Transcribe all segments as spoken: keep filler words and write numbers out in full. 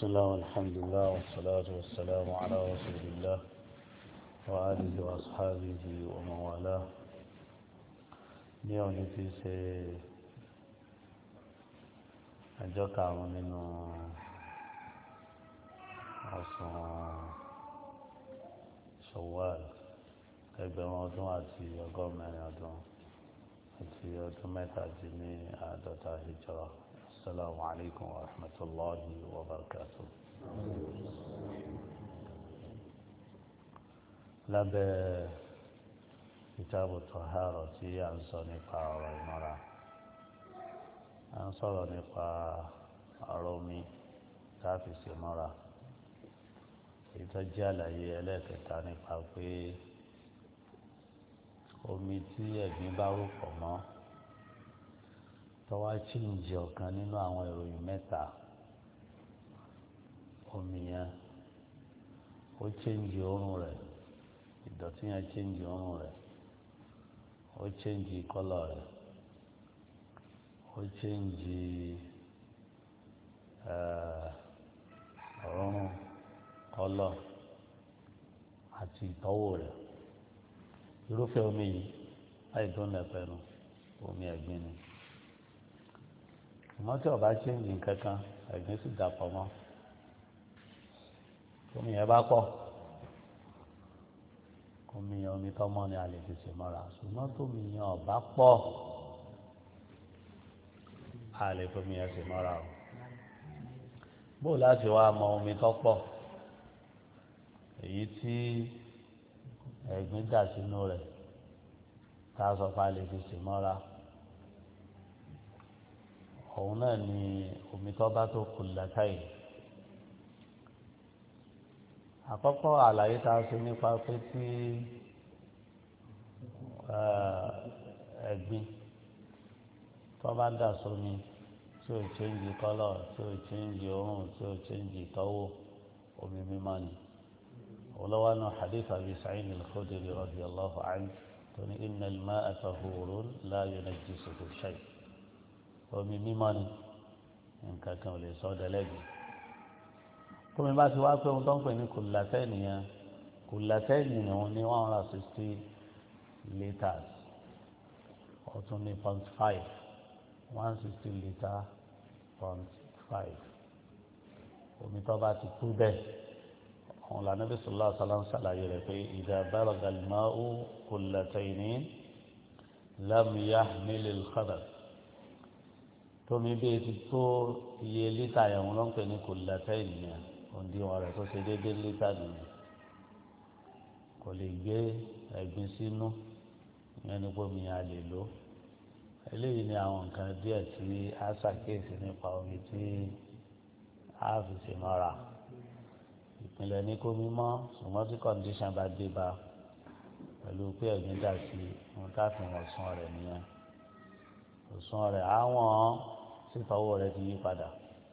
بسم الله والحمد لله والصلاة والسلام على رسول الله وآله وأصحابه ومن والاه. اليوم في سي أجوكا منو أصلا شوال ẹgbẹ̀rún ọdún àti ọgọ́mẹ́rin ọdún àti ọdún mẹ́tàdínní àádọ́ta hijra. Assalamu alaikum wa rahmatullahi wa barakatuh. Lábẹ́ kitabu tahara tí a ń sọ nípa ọ̀rọ̀ ìmọ́ra, a ń sọ̀rọ̀ nípa ọ̀rọ̀ omi tá a fi ṣe mọ́ra. Èyí tó jẹ́ àlàyé ẹlẹ́ẹ̀kẹta nípa pé omi tí ẹ̀gbin bá rò pọ̀ mọ́ tọ́wá chíǹjì ọ̀kan nínú àwọn ìròyìn mẹ́ta, omi yẹn ó chíǹjì òórùn rẹ̀, ìdọ̀tí yẹn chíǹjì òórùn rẹ̀, ó chíǹjì kọ́lọ̀ rẹ̀, ó chíǹjì òórùn kọ́lọ̀ àti ìtọ́wò rẹ̀. Irúfẹ́ omi yìí láì tó nẹ̀pẹ̀nu omi ẹ̀gbin ni. Ìmọ̀ tí ọba chíǹjì kankan ẹ̀gbin sì dàpọ̀ mọ́. Omi yẹn bá pọ̀, omi yẹn omi tọ́mọ́ ni a lè fi ṣe mọ́ra. Ṣùgbọ́n tómi yẹn ọba pọ̀, a lè fi omi yẹn ṣe mọ́ra o. Bó láti wá mọ omi tó pọ̀, èyí tí ẹ̀gbin dà sínú rẹ̀ tá a sọ pé a lè fi ṣe mọ́ra, òun náà ni omi tó bá tó kùlàtàì. Àkọ́kọ́ àlàyé tá a ṣe nípa pé tí ẹ̀gbin tó bá dà sómi tí ò change kọ́lọ̀, tí ò change òórùn, tí ò change ìtọ́wò, omi mímọ́ ni. ولو حديث أبي سعيد الخدري رضي الله عنه إن الماء طهور لا ينجسه شيء. omi mímọ́ ni, nǹkan kan ò lè sọ ọ́ dẹlẹ́gbin. tómi bá ti wá pé ohun tó ń pè ní kùlàtẹ́ẹ̀nì yẹn, kùlàtẹ́ẹ̀nì ni òun ní one hundred and sixty litres, ọ̀tún ní point five, one sixty litre point five. omi tó bá ti kú bẹ́ẹ̀, òun là Nabi sallallahu alaihi wasallam ṣàlàyé rẹ̀ pé idha balagha al-ma'u qullataini lam yahmil al-khabath. tómi bí ti tó iye lítà yẹn wọn ló ń pè ní qullataini yẹn, òǹdíwọ̀n rẹ̀ tó ṣe déédéé lítà nìyẹn, kò lè gbé ẹ̀gbin sínú, ìyẹn ní pé omi yẹn lè lò. eléyìí ni àwọn nǹkan díẹ̀ tí a ṣàkíyèsí nípa omi tí a fi ṣe mọ́ra. ìpìlẹ̀ ní kó mímọ́, ṣùgbọ́n tí condition bá dé bá pẹ̀lú pé ẹ̀gbin dà sí ohun tá a fi wọ̀n sún rẹ̀ nìyẹn. òsùn rẹ̀ àwọn sífàwọ́ rẹ̀ ti yí padà,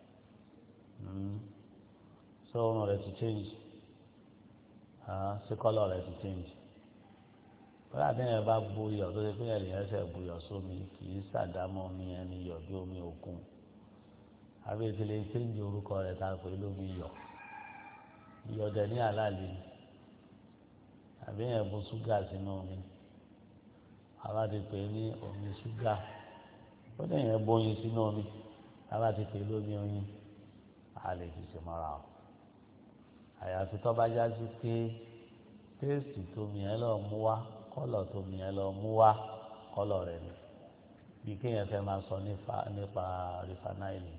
sọ́run rẹ̀ ti change, síkọ́lọ̀ rẹ̀ ti change. bọ́lá àdéhùn bá buyọ̀ tó ṣe pé ẹ̀rìn ẹsẹ̀ buyọ̀ sómi, kì í ṣàdámọ́ omi ẹni yọ̀ bí omi òkun. àbí ìtìlẹ̀ change orúkọ rẹ̀ tá a pè lómi yọ̀. ìyọ̀dẹ̀ ní àlàlì, àbí yẹn bu ṣúgà sínú omi, àwa ti pè ní omi ṣúgà. ó dẹ̀ yẹn bóyin sínú omi, àwa ti pè lómi oyin, a lè fi ṣe mọ́ra o. àyàfi tó bá já sí pé téèsì tómi yẹn lọ mú wá, kọ́lọ̀ tómi yẹn lọ mú wá, kọ́lọ̀ rẹ̀ ni. bí kéèyàn fẹ́ máa sọ nípa rìfánáìlì,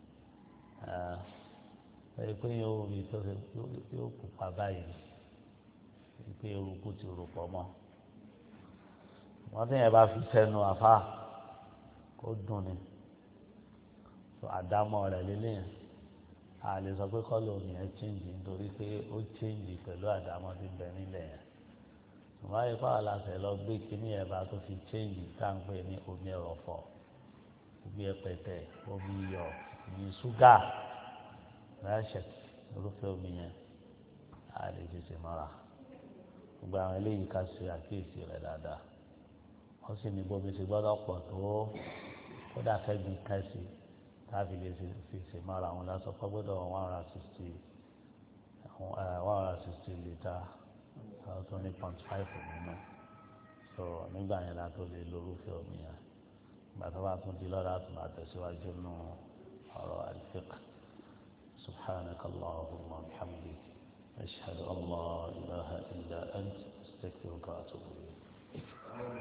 ẹ pé yóò rí tó ṣe yóò pupa báyìí, pé eruku ti rò pọ̀ mọ́. wọ́n tí yẹn bá fi sẹ́nu àfa kó dùn ni, tó àdámọ́ rẹ̀ lélẹ́yìn. a lè sọ pé kọ́lọ̀ omi yẹn change nítorí pé ó change pẹ̀lú àdámọ́ tí ń bẹ nílẹ̀ yẹn. ṣùgbọ́n ayé pàwọn aláṣẹ lọ gbé kíní ẹ̀ bá tó fi change táǹpẹ̀ ní omi ẹ̀rọ̀fọ̀, omi ẹ̀pẹ̀tẹ̀, omi iyọ̀, omi ṣúgà, ráṣẹ irúfẹ́ omi yẹn a lè fi ṣe mọ́ra. gbogbo àwọn eléyìí ká ṣe àkíyèsí rẹ̀ dáadáa. wọ́n sì ní bómi ṣe gbọ́dọ̀ pọ̀ tó kódà kẹ́gbìn kẹ́sì táàbì lè fi ṣe mára àwọn lásán kọ́ gbọ́dọ̀ one hundred and sixty one hundred and sixty litre tó ní point five nínú so nígbà yẹn la tó lè lórúfẹ́ omi yẹn ìgbà tó bá tún di lọ́dà tó máa tẹ̀síwájú nù ọ̀rọ̀ al-fiqh. سبحانك اللهم وبحمدك أشهد أن لا إله إلا أنت أستغفرك وأتوب إليك.